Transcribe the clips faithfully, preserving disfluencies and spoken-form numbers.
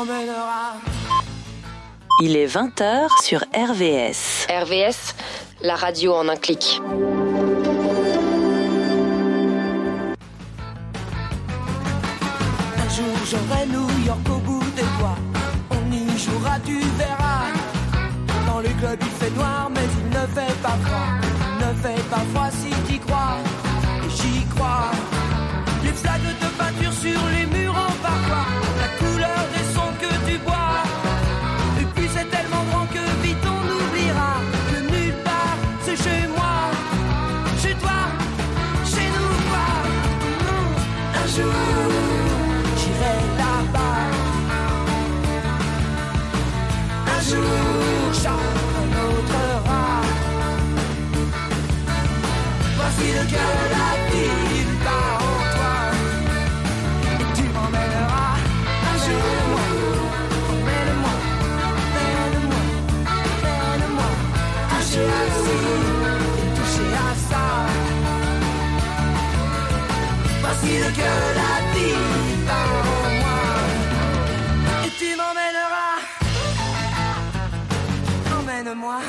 m'emmènera. Il est vingt heures sur R V S. R V S, la radio en un clic. Un jour j'aurai New York au bout des doigts. On y jouera, tu verras. Dans le club il fait noir mais il ne fait pas froid. Il ne fait pas froid si t'y crois. Et j'y crois. Les flaques de peinture sur les murs en parfois. La couleur des sons que tu bois. Et puis c'est tellement grand que vite on oubliera que nulle part c'est chez moi. Chez toi, chez nous quoi. Un jour j'irai là-bas. Un jour chacun autre rat. Voici le cœur de la ville part en toi. Et tu m'emmèneras un jour. Emmène-moi, emmène-moi, emmène-moi. Toucher à ci et toucher à ça. Voici le cœur de la ville part en moi. Et tu m'emmèneras. Emmène-moi.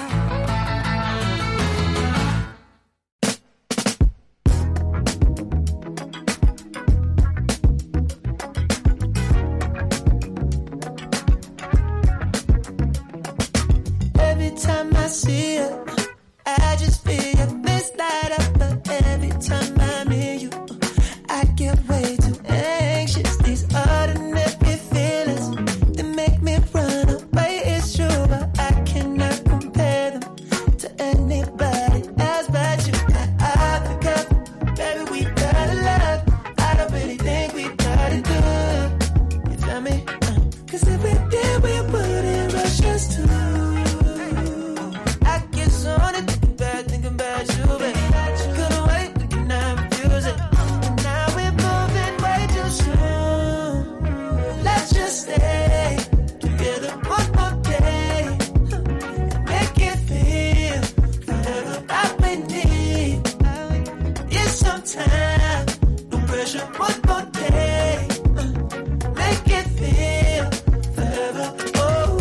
Every time I see you, I just feel your face light up. But every time I'm near you, I get way too anxious. These ordinary feelings, they make me run away. It's true, but I cannot compare them to anybody else but you. I, I pick up, baby, we gotta love. I don't really think we gotta do it. You feel me? Uh, Cause if we did, we wouldn't rush us to. I get so on it, thinking about, thinking about you, baby. Couldn't wait, we cannot refuse it. And now we're moving way too soon. Let's just stay together one more day. And make it feel forever that we need. It's some time, no pressure, one more day. Make it feel forever. Oh.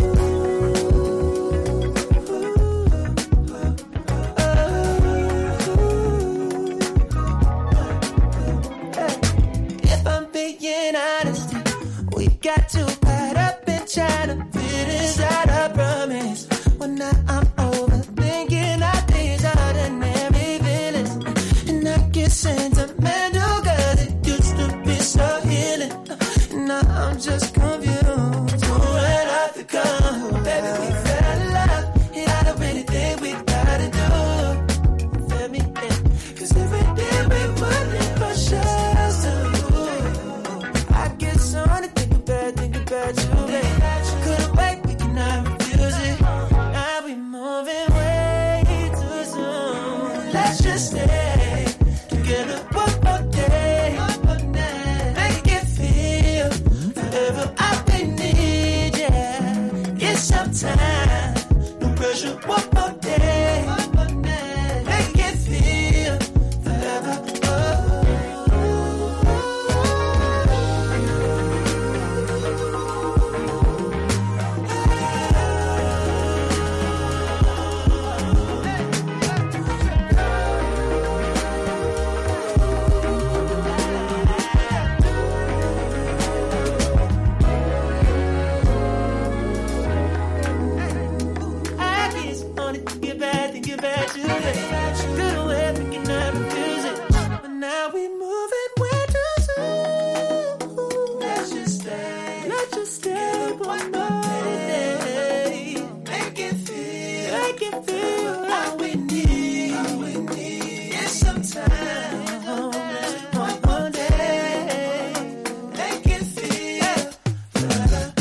If I'm being honest, we got too caught up in trying to fit inside our promise. When now I'm overthinking all these ordinary feelings, and I get sentimental 'cause it used to be so healing. And now I'm just confused. Right off the cuff, baby, we fell in love, and I don't really think we gotta do. Feel me? Yeah. 'Cause if we did, we wouldn't rush us to. I get so on to think about, think about you, baby. Couldn't wait, we cannot refuse it. Now we moving way too soon. Let's just stay together one more day. Make it feel forever. I really need you. It's some time, no pressure. One more day. Make it feel forever. I just wanna think about, think about you, baby. Couldn't wait, we cannot refuse it. But now we moving way too soon. Let's just stay, let's just stay one more day. Make it feel, make it feel all we need, all we need. It's some time, one more day. Make it feel forever.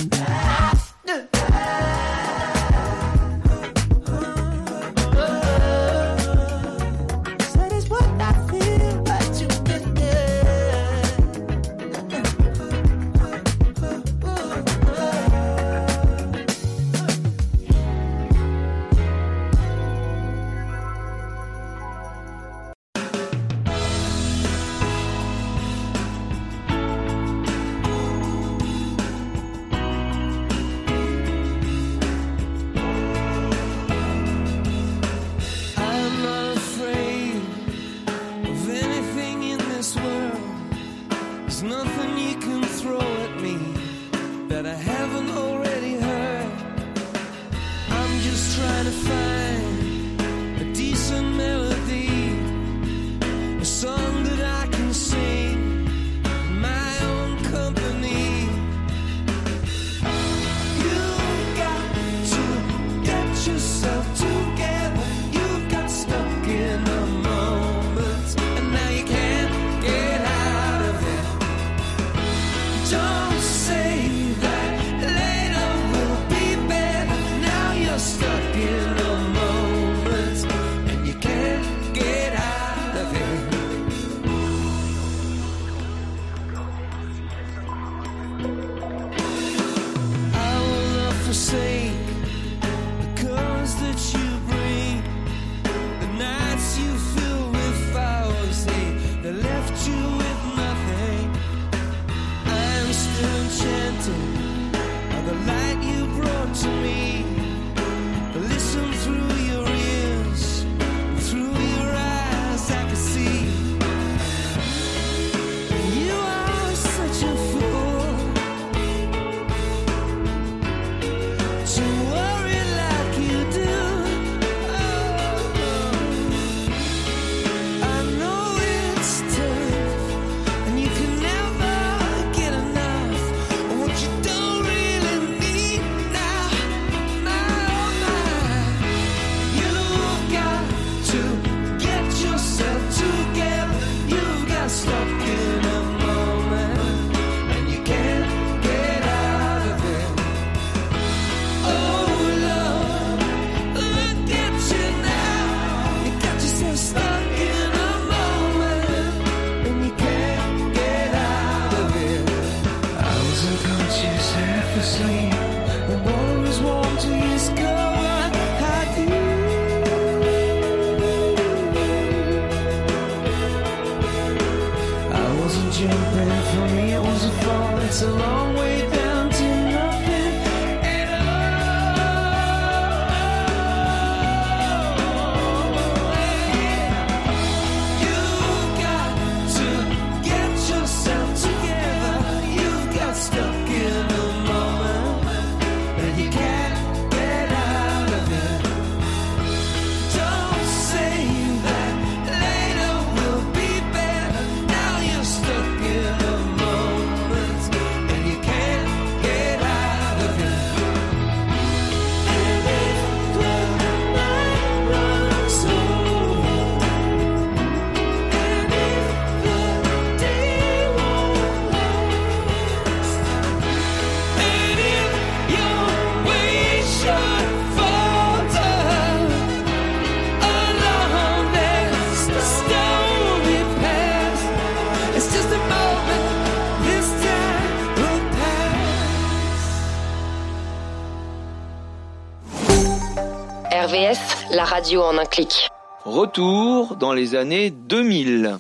la radio en un clic. Retour dans les années deux mille.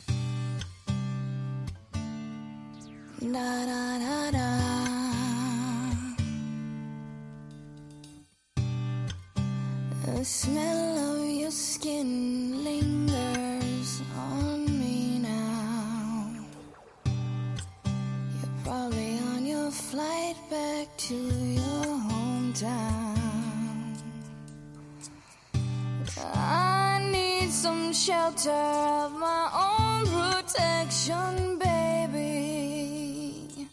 The smell of your skin lingers on me now. You're probably on your flight back to your hometown. I need some shelter of my own protection, baby.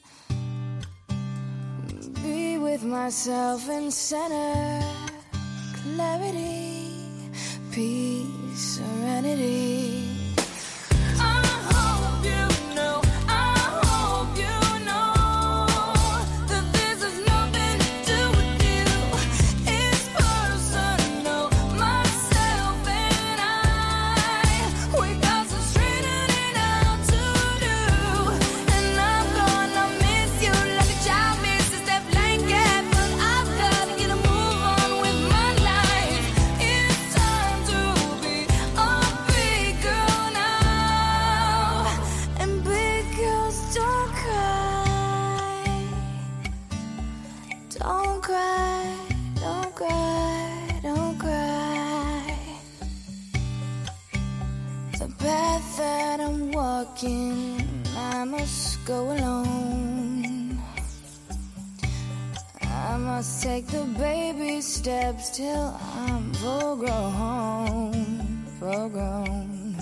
Be with myself and center. Clarity, peace, serenity. I hope you know, I hope you know that this has nothing to do with you. It's personal, myself and I. We got some straightening out to do, and I'm gonna miss you like a child misses their blanket, but I've gotta get a move on with my life. It's time to be a big girl now, and big girls don't cry, don't cry, don't cry, don't cry. The path that I'm walking, I must go alone. I must take the baby steps till I'm full grown, full grown.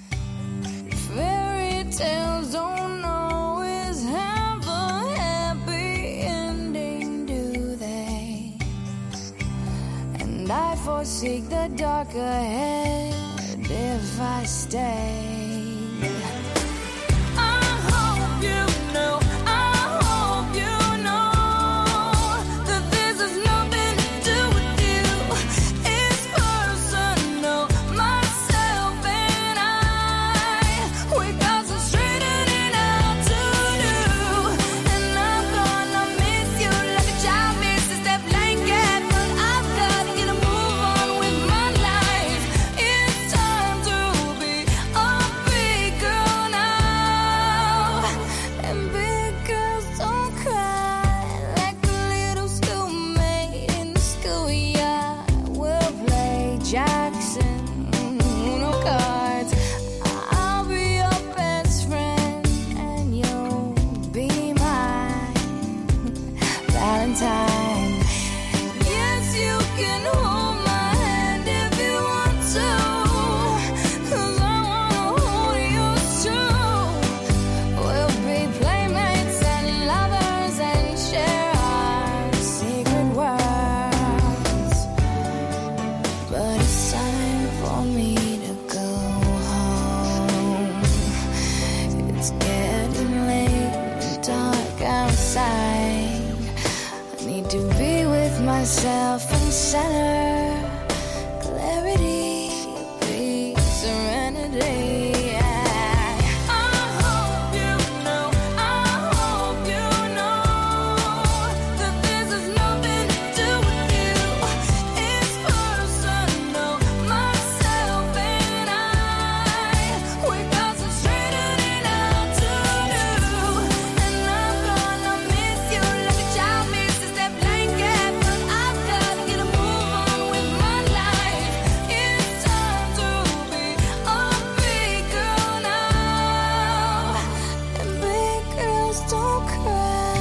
Fairy tales don't always have a happy ending, do they? And I foresee the dark ahead if I stay. I hope you know, I hope you know that this has nothing to do with you. It's personal, myself and I. We got some straightening out to do, and I'm gonna miss you like a child misses their blanket, but I've gotta get a move on with my life. It's time to be a big girl now, and big girls don't cry like a little schoolmate in the schoolyard. We'll play Jackson, Uno cards. I'll be your best friend, and you'll be my Valentine. Yes, you can hold my hand if you want to, 'cause I wanna hold yours too. We'll be playmates and lovers and share our secret worlds. But it's time for me to go home. It's getting late and dark outside. I need to be with myself and center. Clarity, peace, serenity. I hope you know, I hope you know that this has nothing to do with you. It's personal, myself and I. We got some straightening out to do, and I'm gonna miss you like a child misses their blanket, but I've gotta get a move on with my life. It's time to be a big girl now, and big girls don't cry,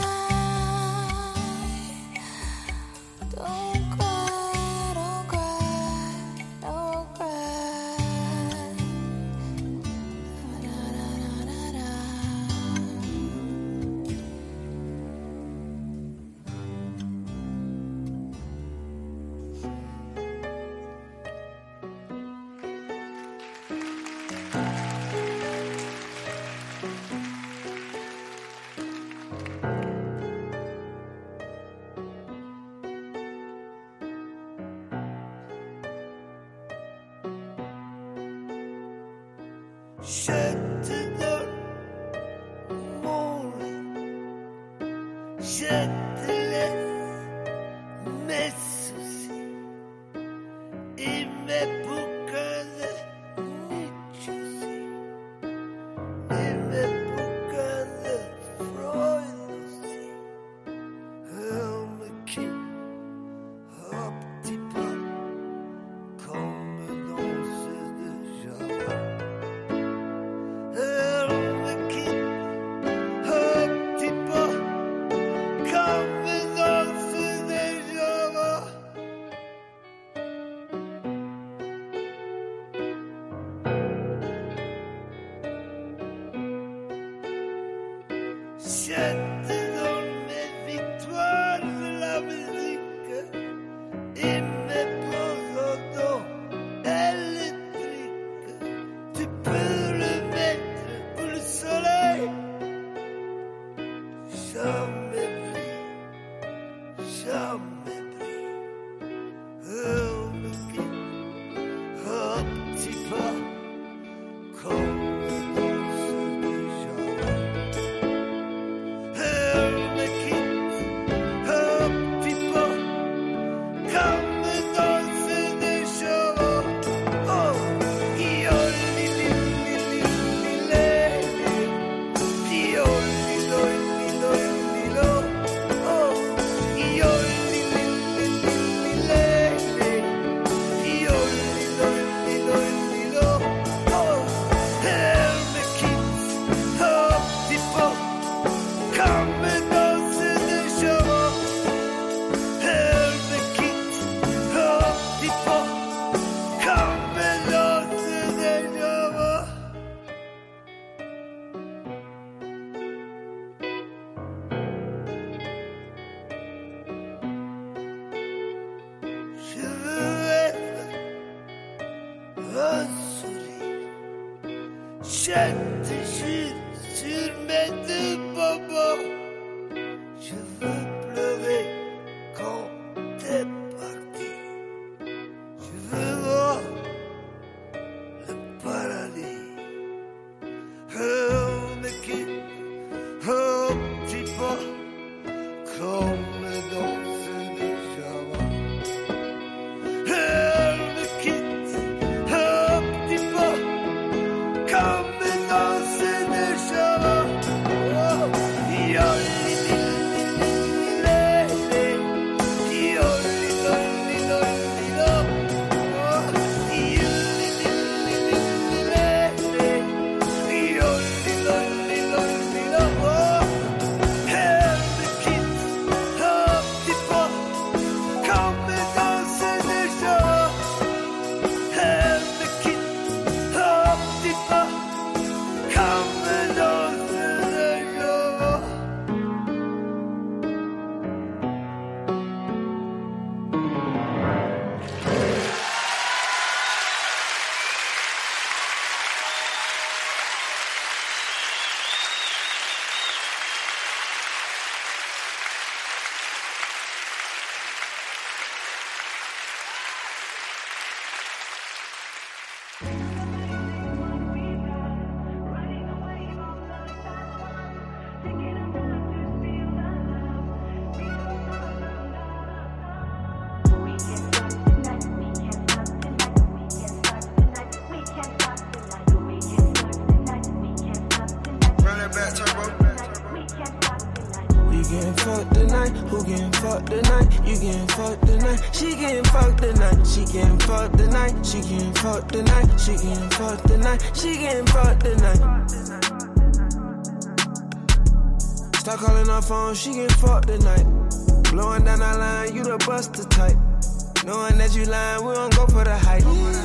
don't cry, don't cry, don't cry. Da-da-da-da-da. Shut the door, morning. Je te laisse mes soucis et She get fucked tonight. Blowing down that line, you the buster type. Knowing that you lying, we don't go for the hype.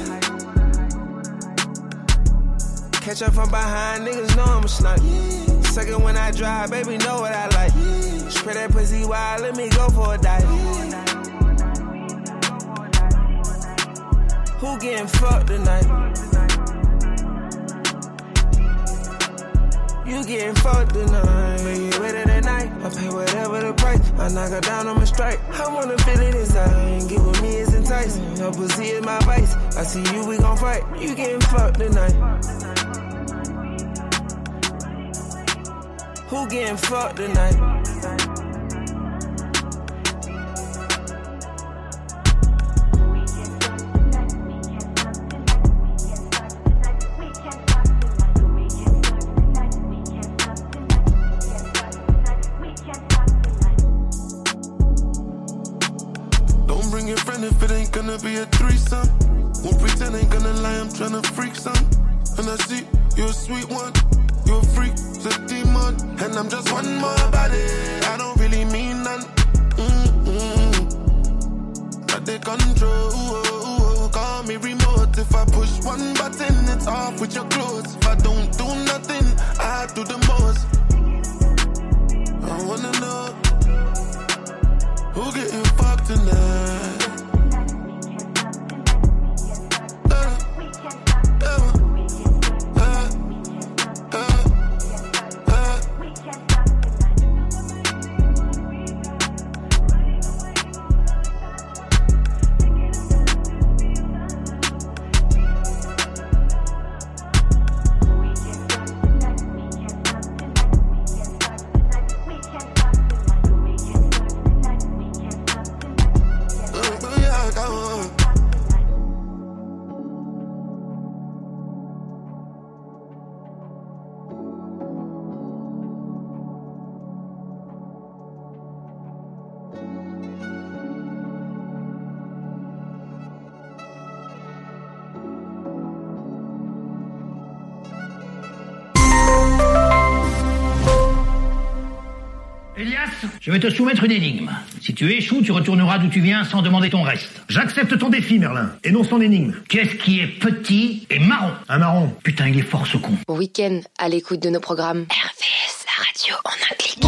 Catch up from behind, niggas know I'm a snipe. Second when I drive, baby, know what I like. Spray that pussy wild, let me go for a dive. Who getting fucked tonight? You getting fucked tonight. You ready tonight? I pay whatever the price. I knock her down on my strike. I wanna feel it inside. Get with me is enticing. Your pussy is my vice. I see you, we gon' fight. You getting fucked tonight. Who getting fucked tonight? gonna lie, I'm tryna freak some. And I see you're a sweet one, you're a freak, it's a demon. And I'm just one more body, I don't really mean none. Mm-mm. I take control, call me remote. If I push one button, it's off with your clothes. If I don't do nothing, I do the most. I wanna know who getting fucked tonight. Je vais te soumettre une énigme. Si tu échoues, tu retourneras d'où tu viens sans demander ton reste. J'accepte ton défi, Merlin, et non son énigme. Qu'est-ce qui est petit et marron? Un marron. Putain, il est fort ce con. Week-end à l'écoute de nos programmes. R V S, la radio en un clic.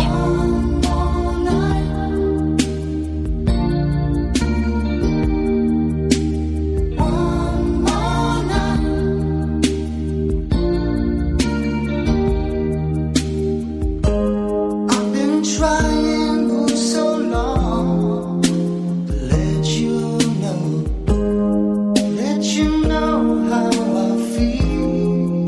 Trying for so long to let you know, let you know how I feel.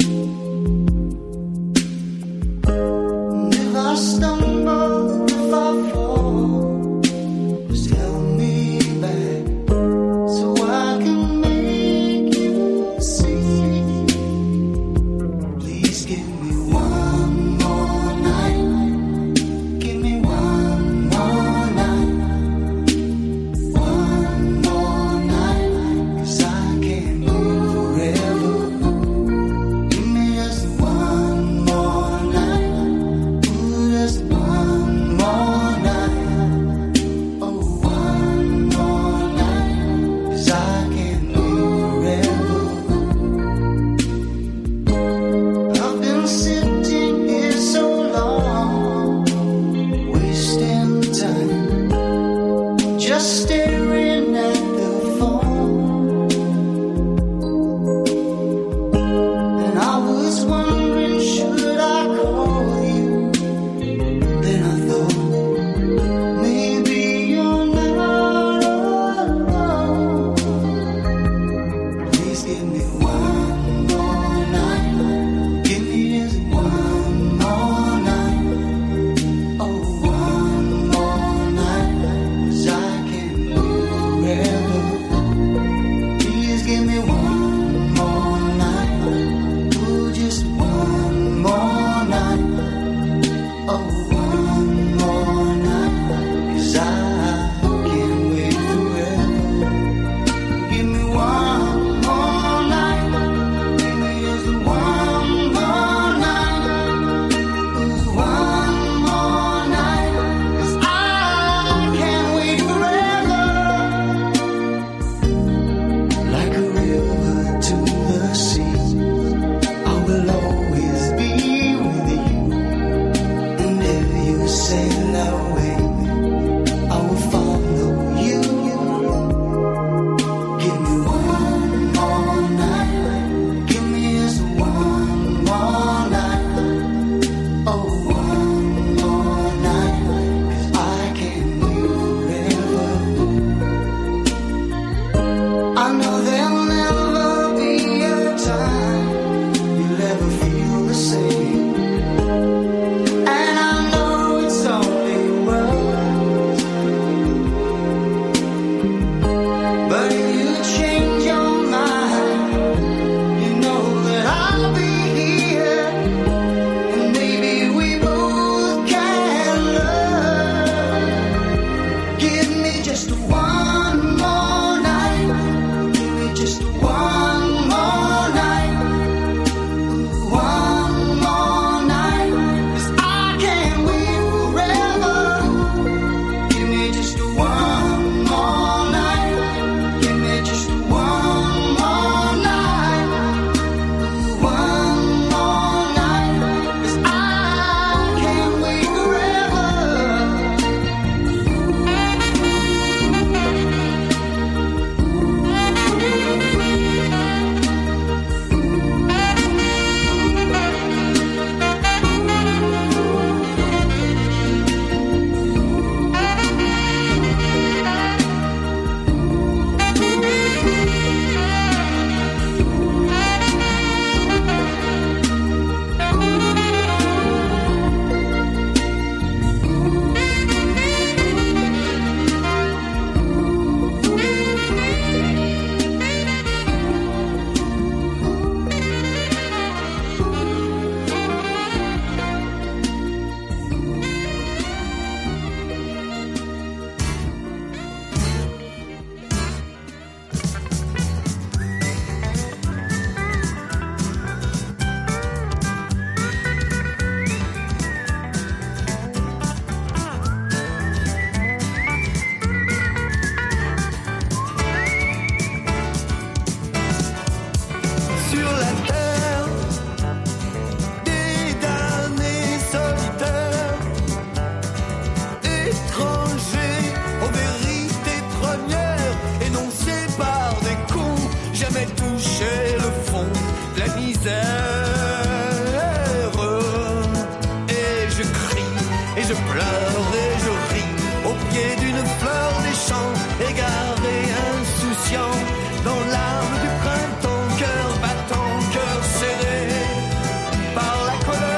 And if I stumble, if I fall, just help me back so I can make you see. Please give me one more night. Give me one more night, one more night, 'cause I can't live forever. Give me just one more night, ooh, just one more night, oh, one more night, 'cause I can't live forever. I've been sitting here so long, wasting time, just staring at the phone. And I was wondering, should I call you? Then I thought, maybe you're not alone. Please give me one more night. Give me just one more night. Oh, one more night, 'cause I can't live forever. Please give me one more night, ooh, just one more night, oh, one more night, 'cause I can't wait forever. Give me one more night, Sur la terre, des damnés solitaires, étrangers aux vérités premières, énoncées par des cons, jamais touché le fond de la misère. Et je crie, et je pleure, et je ris, au pied d'une fleur des champs, égaré, insouciant, dans l'âme du printemps, cœur battant, cœur serré par la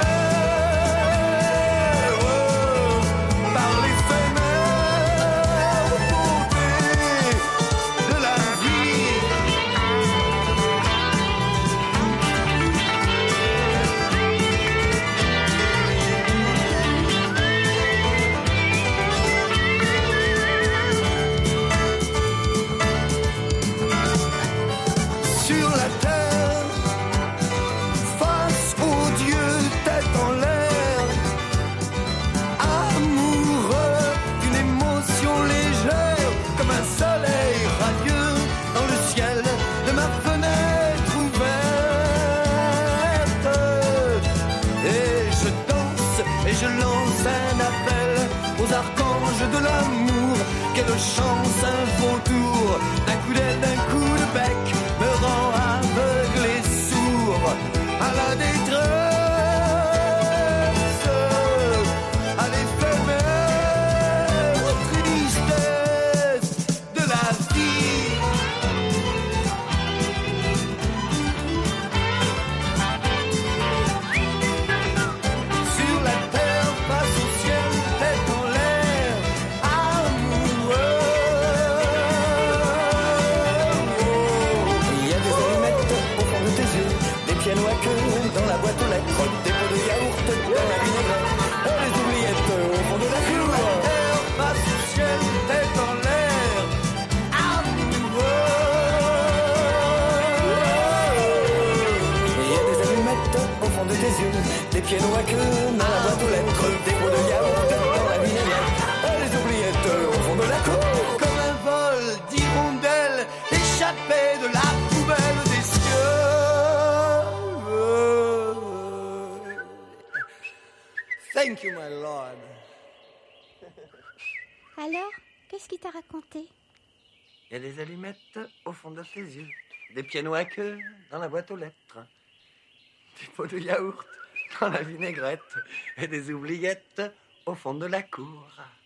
colère, par l'éphémère beauté de la vie. Sur la terre, face aux dieux, tête en l'air, amoureux d'une émotion légère, comme un soleil radieux dans le ciel de ma fenêtre ouverte. Et je danse et je lance un appel aux archanges de l'amour. Quel chant un vautour, d'un coup d'aile, d'un coup de bec, me rend aveugle et sourd à la détresse, à l'éphémère tristesse de la vie. Sur la terre, face au ciel, tête en l'air, amoureux. Il y a des allumettes au fond de tes yeux, des pianos à queue dans la boîte aux lettres, des pots de yaourt dans la vinaigrette, et les oubliettes au fond de la cour. Sur la terre, face au ciel, tête en l'air, amoureux. Il y a des allumettes au fond de tes yeux, des pianos à queue dans la boîte aux lettres, des pots de yaourt dans la vinaigrette, et les oubliettes au fond de la cour. Comme un vol d'hirondelles échappé de la poubelle des cieux. Thank you, my lord. Alors, qu'est-ce qu'il t'a raconté? Il y a des allumettes au fond de tes yeux, des pianos à queue dans la boîte aux lettres, des pots de yaourt dans la vinaigrette et des oubliettes au fond de la cour.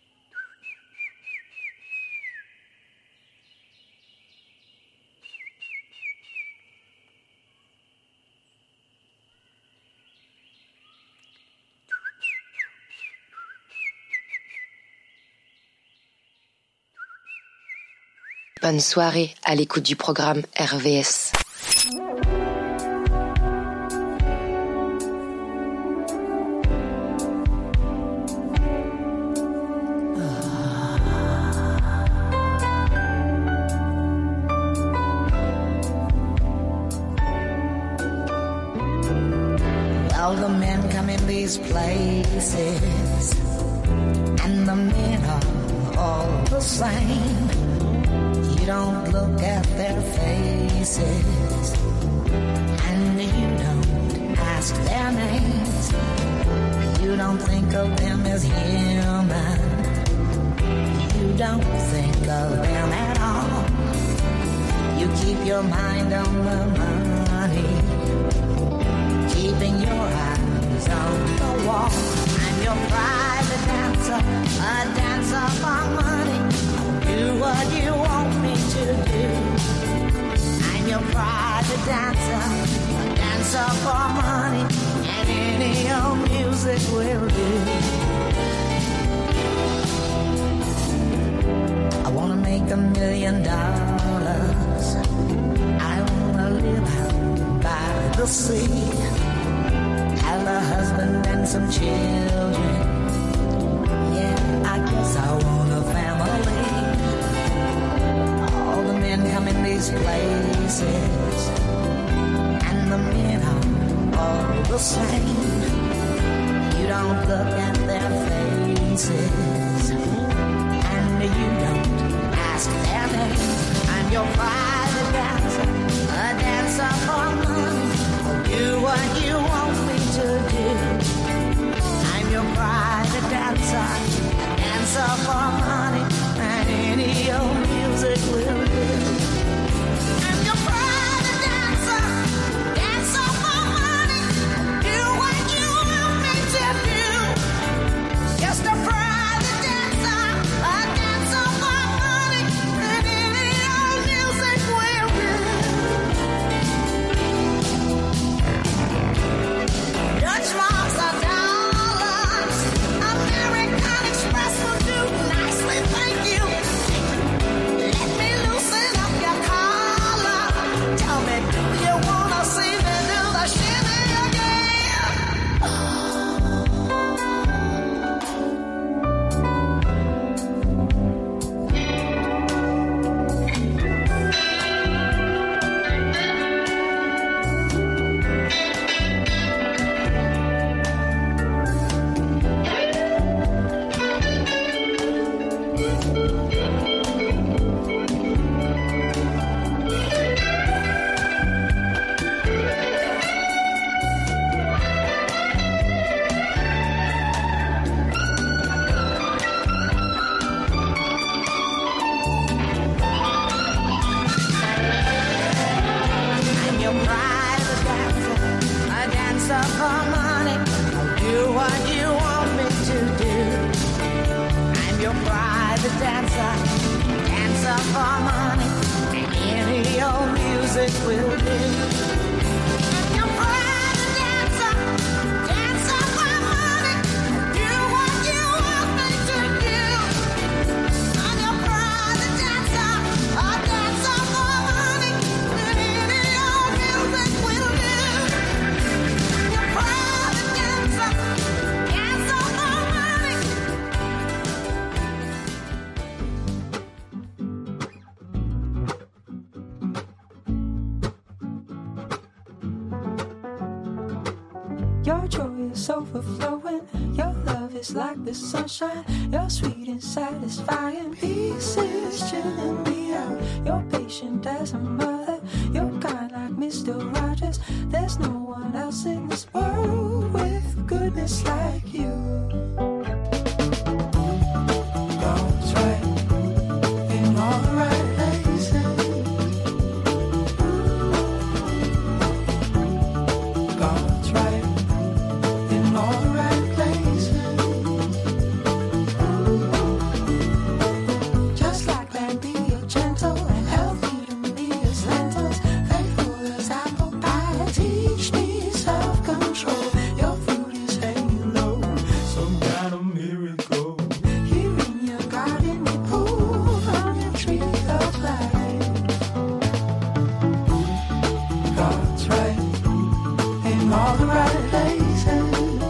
Bonne soirée à l'écoute du programme R V S. Well, the men come in these places, and the men are all the same. You don't look at their faces, and you don't ask their names. You don't think of them as human. You don't think of them at all. You keep your mind on the money, keeping your eyes on the wall. I'm your private dancer, a dancer for money. Do what you want me to do. I'm your private dancer, a dancer for money, and any old music will do. I wanna make a million dollars. I wanna live out by the sea, have a husband and some children. Yeah, I guess I want a family. All the men come in these places, and the men are all the same. You don't look at their faces, and you don't ask their name. I'm your private dancer, a dancer for money. for money. I'll do what you want me to do. I'm your private dancer, dancer for money. Any old music will do. I'm your private dancer, dancer for money. I'll do what you want me to do. I'm your private dancer, a dancer for money. Any old music will do. I'm your private dancer, dancer for money. Your joy is overflowing. Your love is like the sunshine. You're sweet and satisfying. Pieces chilling me out. You're patient as a mother. You're kind like Mister Rogers. There's no one else in this world with goodness like you. God's right in all the right places. God's right in all the right places. Just like Bambi, you're gentle and healthy to me as lentils. Faithful as apple pie, teach me self-control. Your fruit is hanging low, some kind of miracle. Here in your garden, we pull from your tree of life. God's right in all the right places.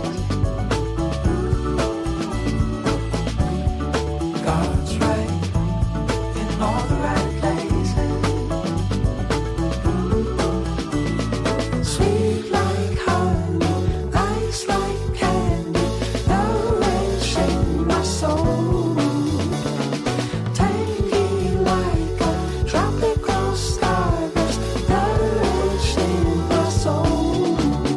God's right in all the right places. Sweet like honey, nice like candy, nourishing my soul. Tangy like a tropical starburst, nourishing my soul.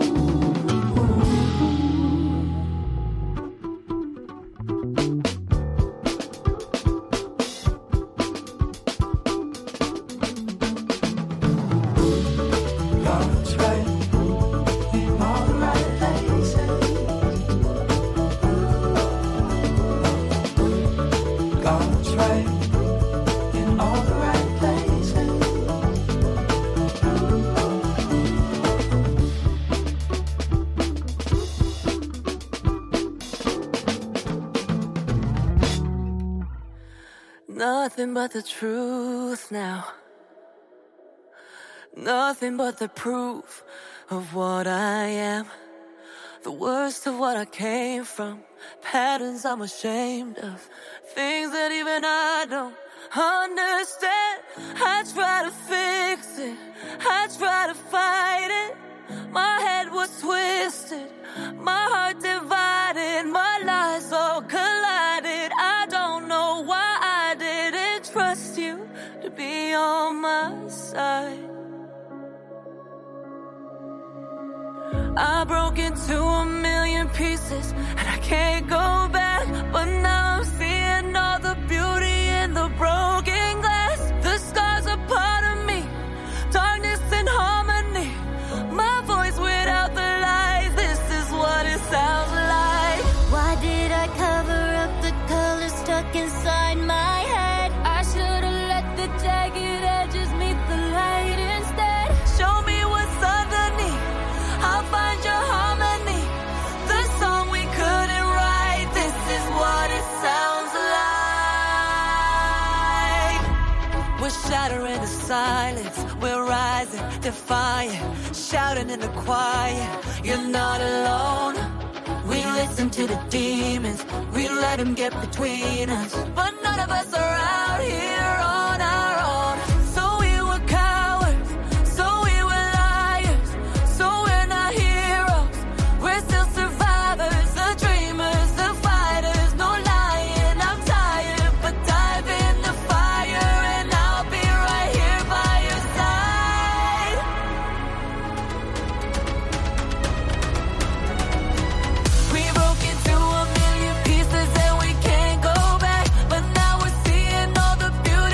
God's right in all the right places. God's right in all the right places. Nothing but the truth now. Nothing but the proof of what I am. The worst of what I came from. Patterns I'm ashamed of. Things that even I don't understand. I try to fix it. I try to fight it. My head was twisted. My heart divided. My lies all collided. I don't know why I didn't trust you to be on my side. I broke into a million pieces and I can't go back. But now I'm seeing all the beauty in the broken glass. The scars are part of me, darkness and harmony. My voice without the lies, this is what it sounds like. Why did I cover up the color stuck inside my head? I should've let the jagged edges meet the light instead. Show me what's underneath, I'll find your harmony. The song we couldn't write, this is what it sounds like. We're shattering the silence, we're rising, defiant, shouting in the quiet. You're not alone. We listen to the demons, we let them get between us. But none of us are out here on our own. So we were cowards, so we were liars. So we're not heroes, we're still survivors. The dreamers, the fighters, no lying. I'm tired, but dive in the fire and I'll be right here by your side. We broke into a million pieces and we can't go back. But now we're seeing all the beauty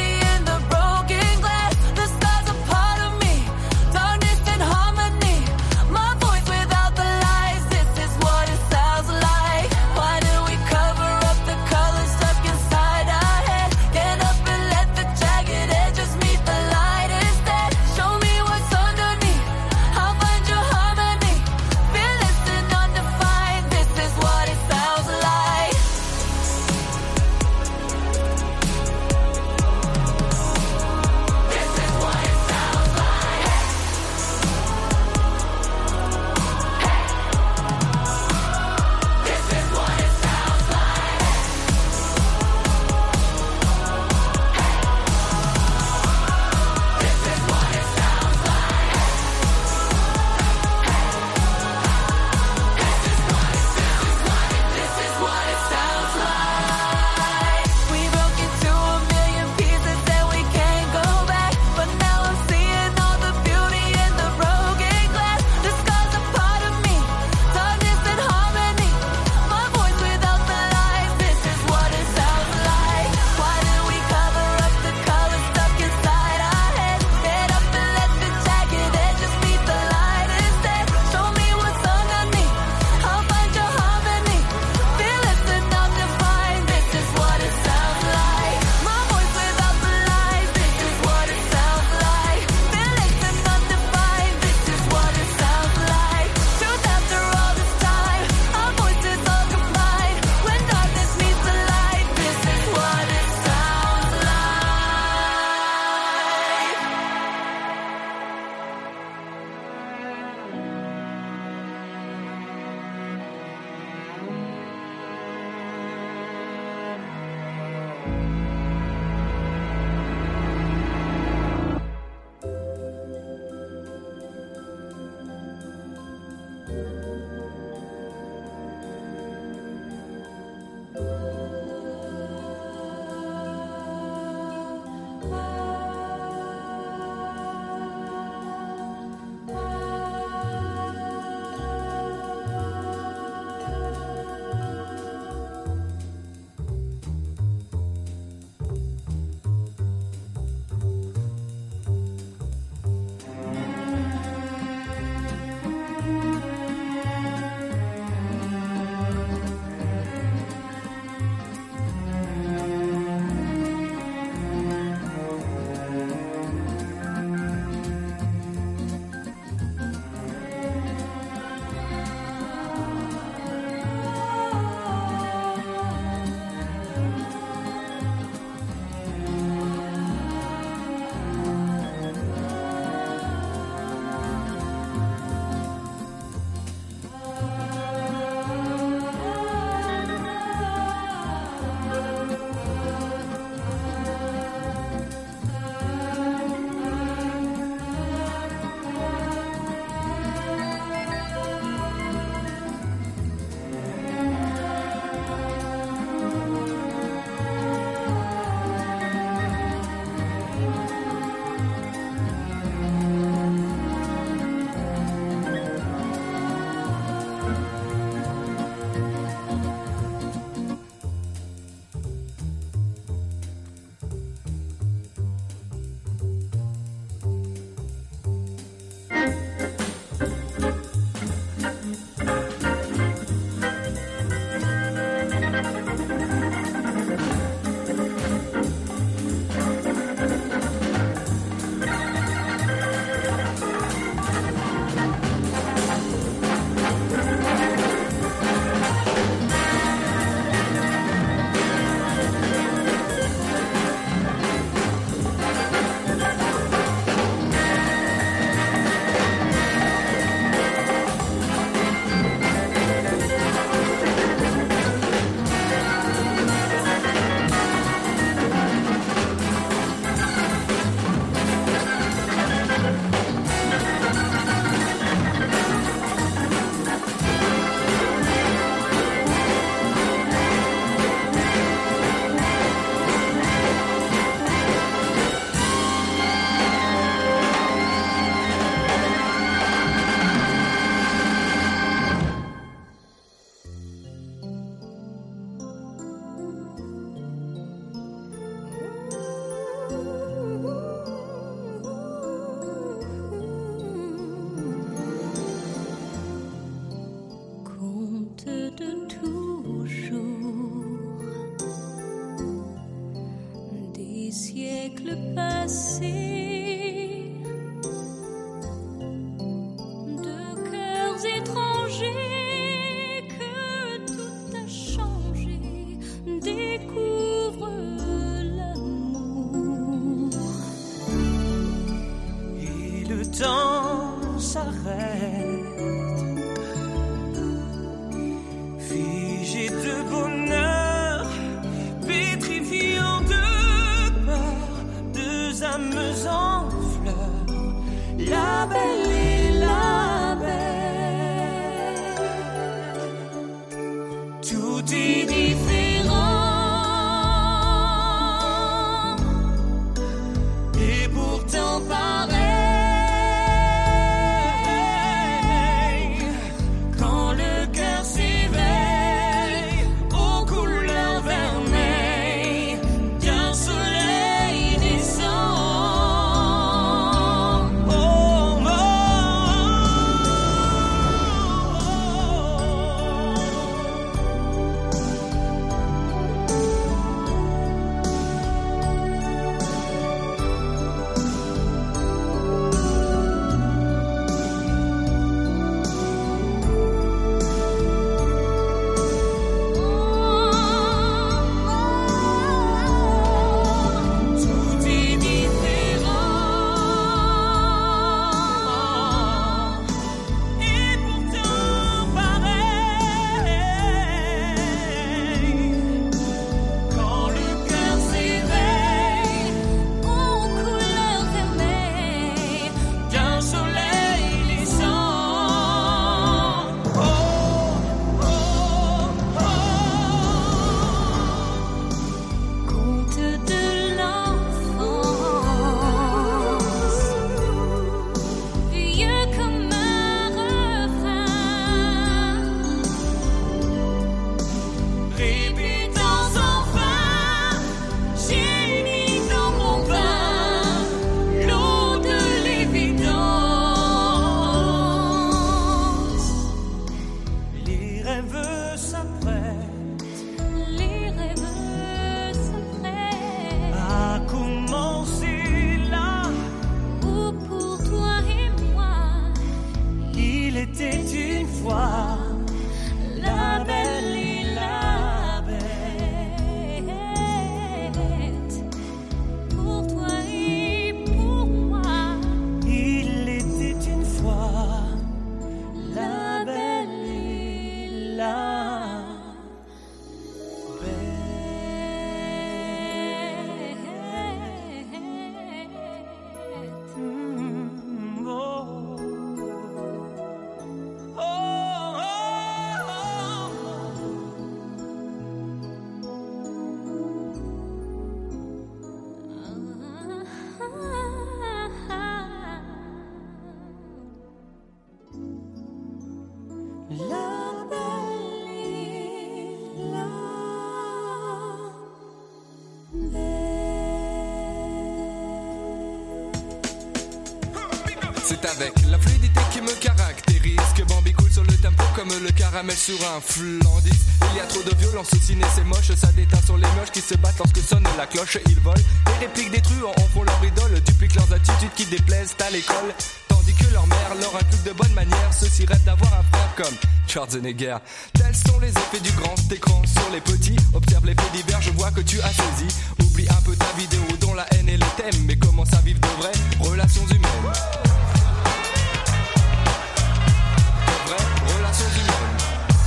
était une fois la belle et la bête. Pour toi et pour moi, il était une fois la belle et la bête. Mm, oh. Oh, oh, la belle et la C'est avec la fluidité qui me caractérise que Bambi coule sur le tempo comme le caramel sur un flandis. Il y a trop de violence au ciné, c'est moche, ça déteint sur les mioches qui se battent lorsque sonne la cloche. Ils volent, les répliques des truands en font leur idole, dupliquent leurs attitudes qui déplaisent à l'école. Tandis que leur mère leur inculque de bonne manière, ceux-ci rêvent d'avoir un frère comme Schwarzenegger. Tels sont les effets du grand écran sur les petits. Observe les faits divers, je vois que tu as saisi. Oublie un peu ta vidéo dont la haine est le thème, mais commence à vivre de vraies relations humaines. Relations humaines.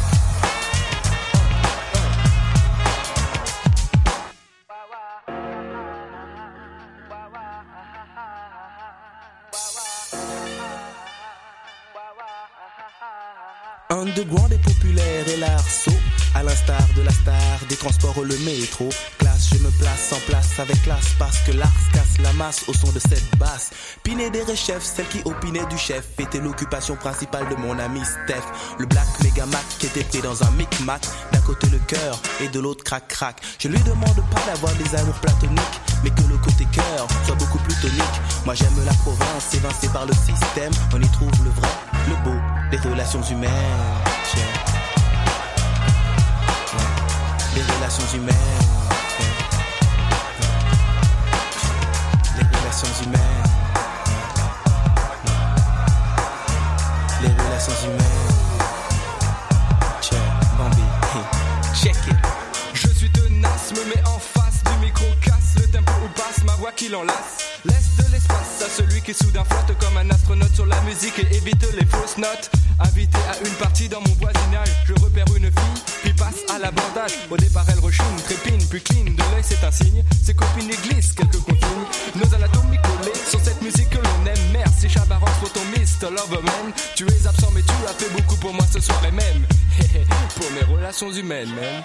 Underground est populaire et l'arceau, à l'instar de la star des transports le métro. Classe, je me place en place avec classe parce que l'ars casse la masse au son de cette basse. Pinet des rechefs, celle qui opinait du chef, était l'occupation principale de mon ami Steph. Le Black Megamac qui était pris dans un micmac, d'un côté le cœur et de l'autre crac crac. Je lui demande pas d'avoir des amours platoniques, mais que le côté cœur soit beaucoup plus tonique. Moi j'aime la province évincée par le système, on y trouve le vrai, le beau, les relations humaines. Yeah. Yeah. Les relations humaines. Yeah. Les relations humaines. Les relations humaines. Check, Bambi, check it. Je suis tenace, me mets en face du micro, casse le tempo ou passe ma voix qui l'enlace. Laisse de l'espace à celui qui soudain flotte comme un astronaute sur la musique et évite les fausses notes. Invité à une partie dans mon voisinage, je repère une fille, puis passe à l'abordage. Au départ elle rechine, trépine, puis clean, de l'œil c'est un signe. Ses copines y glissent quelques consignes. Nos anatomies collées sur cette musique que l'on aime. Merci Chabaran pour ton mister Loverman. Tu es absent mais tu as fait beaucoup pour moi ce soir et même pour mes relations humaines même.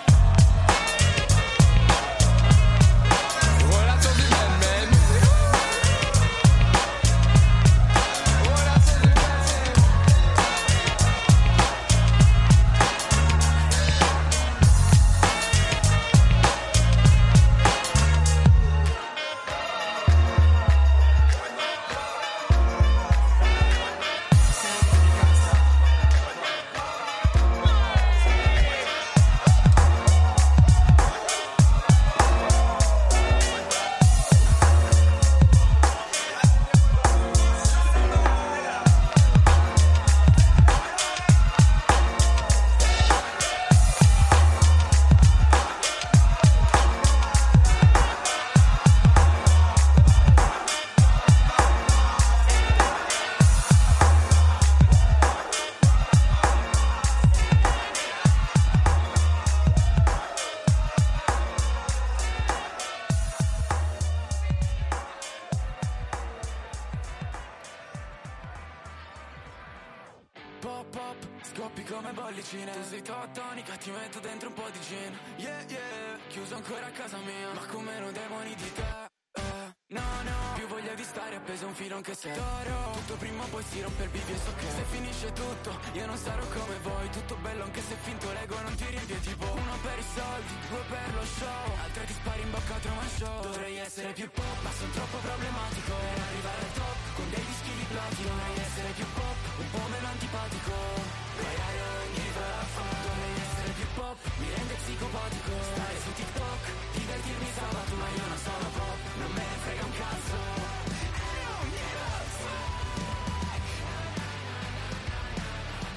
Scoppi come bollicine, tu sei totonica, ti metto dentro un po' di gin. Yeah, yeah, chiuso ancora a casa mia, ma con meno demoni di te. Uh, no, no, più voglia di stare appeso a un filo anche se toro. Tutto prima o poi si rompe il bivio e so che se finisce tutto, io non sarò come voi. Tutto bello anche se finto, l'ego non ti riempie tipo. Uno per i soldi, due per lo show, altre ti spari in bocca a Truman Show. Dovrei essere più pop, ma sono troppo problematico per arrivare al top, con dei dischi di platino. Dovrei essere più pop, un po' meno antipatico. But I don't give a fuck. Dovrei essere più pop, mi rende psicopatico. Stare su TikTok, divertirmi sabato, ma io non sono pop, non me ne frega un cazzo. I don't give a fuck.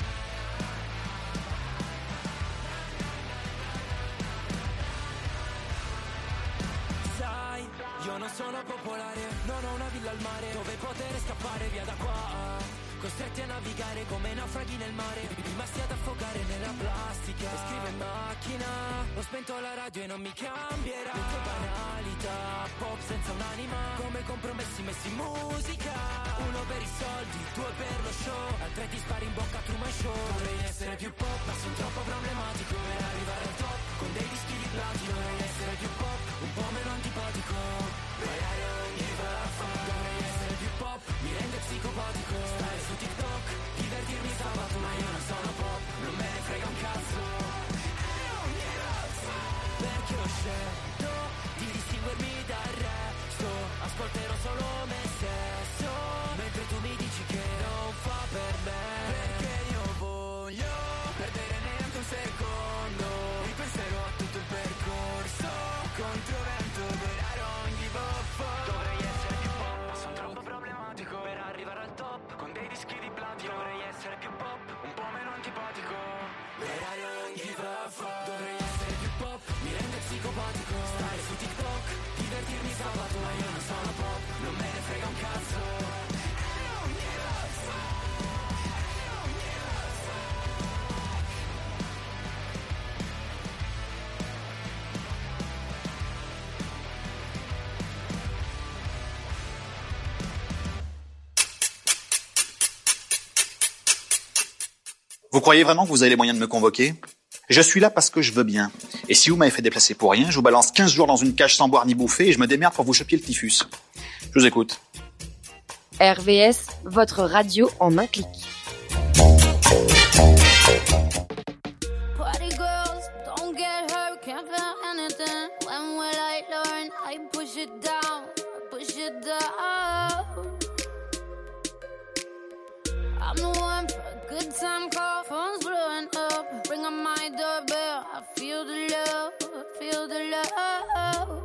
volare, non ho una villa al mare dove poter scappare via da qua. Costretti a navigare come naufraghi nel mare, rimasti ad affogare nella plastica. E scrivo in macchina, ho spento la radio e non mi cambierà. Le tue banalità, pop senza un'anima, come compromessi messi in musica. Uno per i soldi, due per lo show, a tre ti spari in bocca Truman Show. Dovrei essere più pop, ma sono troppo problematico per arrivare al top. Con dei dischi di platino, dovrei essere più pop, un po' meno antipatico. But I don't give a fuck. Dovrei essere più pop, mi rende psicopatico. Stare su TikTok, divertirmi sabato, ma io non sono pop, non me ne frega un cazzo. I don't give a fuck. Perché ho scelto di distinguermi dal resto. Ascolterò solo me stesso, mentre tu mi dici che non fa per me. Perché io voglio perdere neanche un secondo. Ripenserò a tutto il percorso contro vento, but I don't give a fuck. Dovrei essere più pop, ma sono troppo problematico per arrivare al top. Con dei dischi di platino dovrei essere più pop, un po' meno antipatico. But I don't give a fuck. Dovrei essere più pop, mi rende psicopatico. Stare su TikTok, divertirmi sabato, ma io non sono pop, non me ne frega un cazzo. I don't give a fuck. I don't give a fuck. Vous croyez vraiment que vous avez les moyens de me convoquer ? Je suis là parce que je veux bien. Et si vous m'avez fait déplacer pour rien, je vous balance quinze jours dans une cage sans boire ni bouffer et je me démerde pour vous choper le typhus. Je vous écoute. R V S, votre radio en un clic. Party girls, don't get hurt, can't feel anything. When will I learn? I push it down, push it down. I'm the one for a good time call, phone's blowing up. Ring on my doorbell, I feel the love, I feel the love.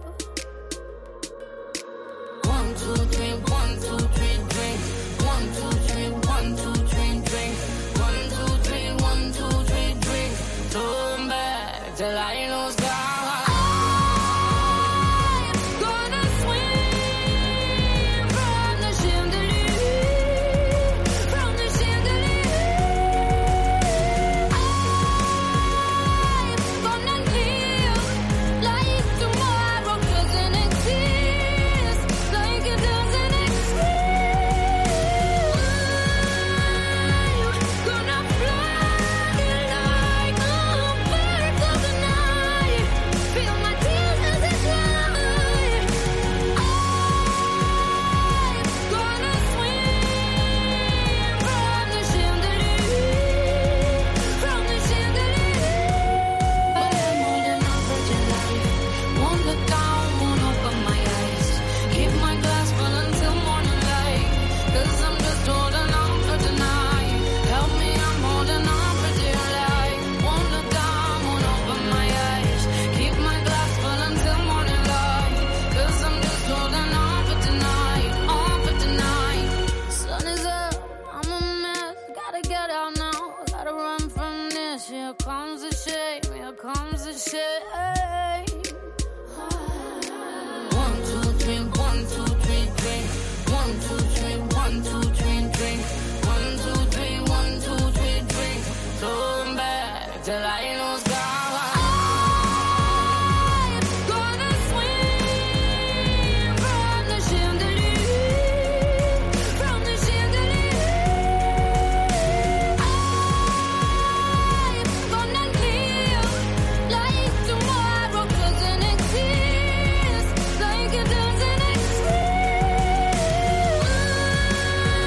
One, two, three, one, two, three, drink. One, two, three, one, two, three, drink. One, two, three, one, two, three, drink. Turn back till I lose God.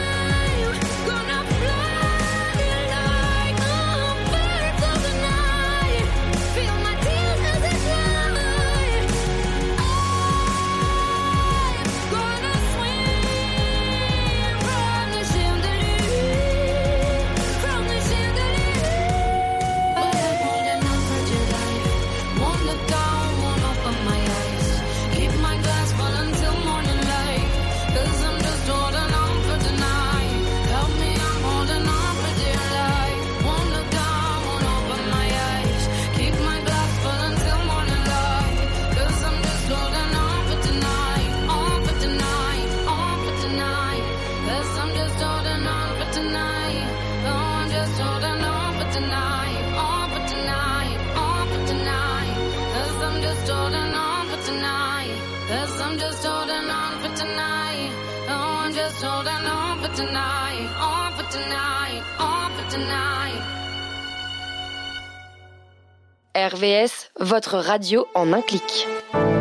Gonna fly like a bird of the night. just holding on for tonight, on for tonight, on for tonight. Cause I'm just holding on for tonight. Cause I'm just holding on for tonight. Oh, I'm just holding on for tonight, on for tonight, on for tonight. R V S, votre radio en un clic.